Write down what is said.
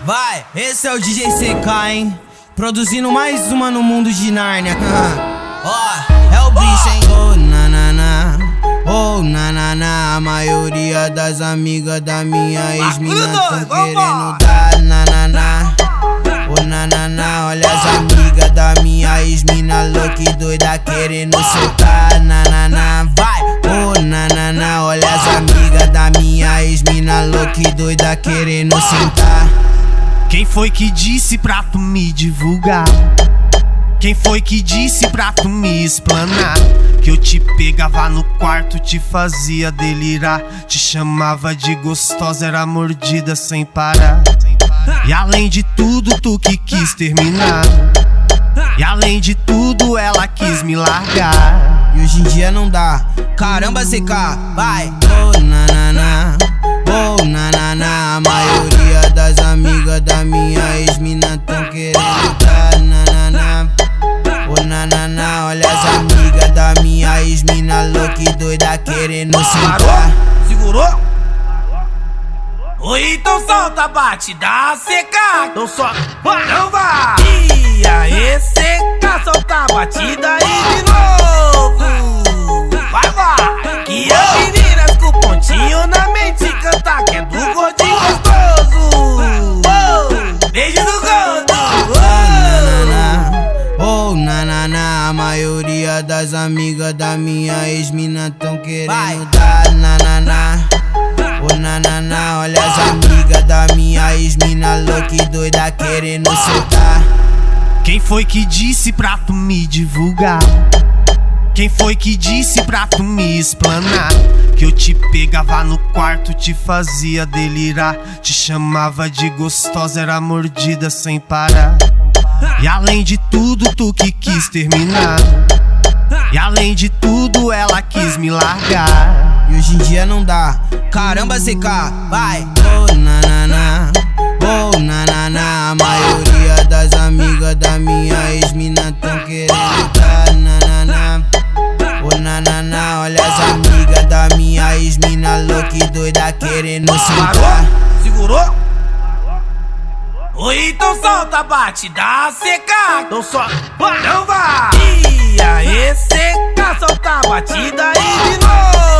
Vai, esse é o DJ CK, hein? Produzindo mais uma no mundo de Nárnia. Ó, é o bicho, hein? Oh, nanana, oh, nanana. A maioria das amigas da minha ex-mina tão querendo dar nanana. Oh, nanana, olha as amigas da minha ex-mina louca e doida querendo soltar nanana. Vai, oh, nanana, olha as amigas da minha ex-mina louca e doida querendo sentar. Quem foi que disse pra tu me divulgar? Quem foi que disse pra tu me explanar? Que eu te pegava no quarto, te fazia delirar, te chamava de gostosa, era mordida sem parar. E além de tudo, tu que quis terminar. E além de tudo, ela quis me largar. E hoje em dia não dá. Caramba, CK, vai. Oh, nanana, oh, nanana. A maioria das amigas da minha ex-mina tão querendo dar nanana. Oh, nanana, olha as amigas da minha ex-mina louca e doida querendo sentar. Segurou? Oi, então solta a batida, CK. Então solta, não vai. E aí, CK, solta a batida aí de novo. Vai. Que as meninas com pontinho na mente cantar, que é do gordinho gostoso. Beijo do gordo. Oh, nanana, a maioria das amigas da minha ex-mina tão querendo dar nanana. Oh, nanana, olha as amigas da minha ex-mina louca e doida querendo soltar. Quem foi que disse pra tu me divulgar? Quem foi que disse pra tu me explanar? Que eu te pegava no quarto, te fazia delirar, te chamava de gostosa, era mordida sem parar. E além de tudo, tu que quis terminar. E além de tudo, ela quis me largar. E hoje em dia não dá. Caramba, CK, vai. Oh, nanana, oh, nanana. A maioria das amigas da minha ex-mina tão querendo dar nanana. Oh, nanana, olha as amigas da minha ex-mina louca e doida querendo sentar. Segurou? Oi, então solta a batida, CK. Então solta, não vai. E aí, CK, solta a batida aí de novo.